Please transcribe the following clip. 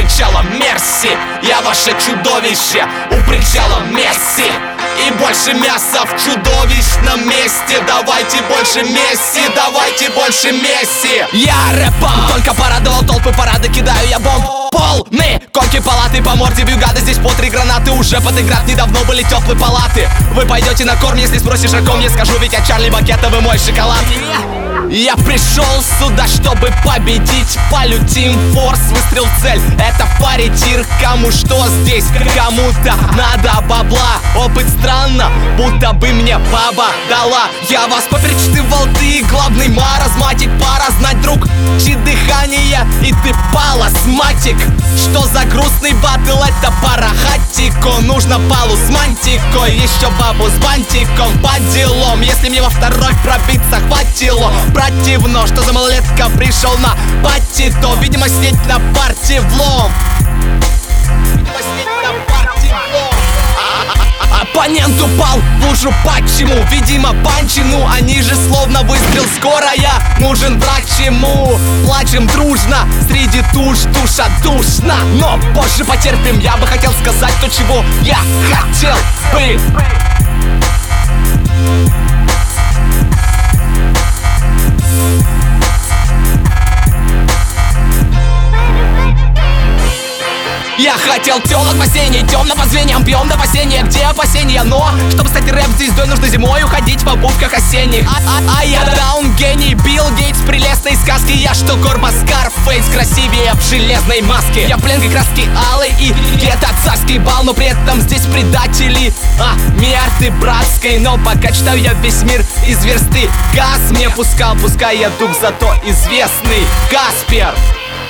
причала Мерси. Я ваше чудовище у причала Месси. И больше мяса в чудовищном месте. Давайте больше Месси, давайте больше Месси. Я рэпом только порадовал толпы, парады кидаю я бомб. Полны комки палаты, по морде бью гады. Здесь по 3 гранаты, уже подыграть недавно были теплые палаты. Вы пойдете на корм, если спросишь о ком я скажу, ведь я Чарли Бакетовый мой шоколад. Я пришел сюда, чтобы победить. Палю Team Force, выстрел в цель. Это паритир, кому что здесь, кому-то надо бабла. Опыт странно, будто бы мне баба дала. Я вас поперечный волты, главный маразматик. Пора знать, друг, чьи дыхание, и ты паласматик. Что за грустный батл, это парахатико. Нужно палу с мантикой, еще бабу с бантиком. По делам, если мне во второй пробиться хватило. Противно, что за малолетка пришел на пати, то, видимо, сидеть на парте влом. Оппонент упал в лужу, почему? Видимо, панчину, они же словно выстрел. Скорая, нужен враг чему? Плачем дружно, среди туш душа душна. Но позже потерпим, я бы хотел сказать то, чего я хотел бы. Я хотел телок в бассейне, темного звеньям, пьем до бассейна. Где опасения? Но, чтобы стать рэп-звездой, нужно зимой уходить в обувках осенних. А я даун гений, Билл Гейтс прелестной сказки. Я что, Горба Скарфейс, красивее в железной маске. Я пленкой краски алой и где-то царский бал. Но при этом здесь предатели, мерты братской. Но пока читаю я весь мир из версты. Газ мне пускал, пускай я дух, зато известный Каспер.